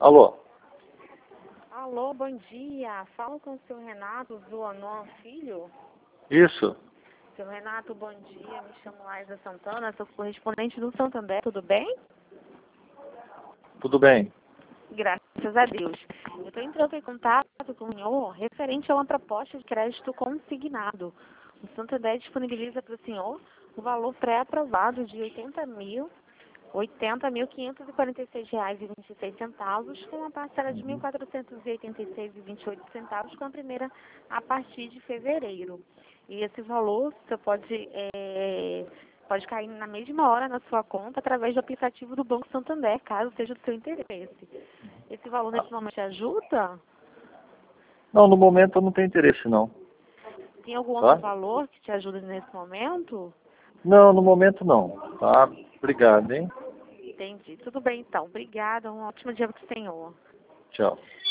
Alô? Alô, bom dia. Falo com o seu Renato Zoanon Filho. Isso. Seu Renato, bom dia. Me chamo Laísa Santana, sou correspondente do Santander. Tudo bem? Tudo bem. Graças a Deus. Eu estou entrando em contato com o senhor referente a uma proposta de crédito consignado. O Santander disponibiliza para o senhor o valor pré-aprovado de R$ 80.546,26, com uma parcela de R$ 1.486,28, com a primeira a partir de fevereiro. E esse valor você pode cair na mesma hora na sua conta através do aplicativo do Banco Santander, caso seja do seu interesse. Esse valor nesse momento te ajuda? Não, no momento eu não tenho interesse, não. Tem algum Tá? outro valor que te ajuda nesse momento? Não, no momento não. Tá? Obrigado, hein? Entendi. Tudo bem, então. Obrigada. Um ótimo dia para o senhor. Tchau.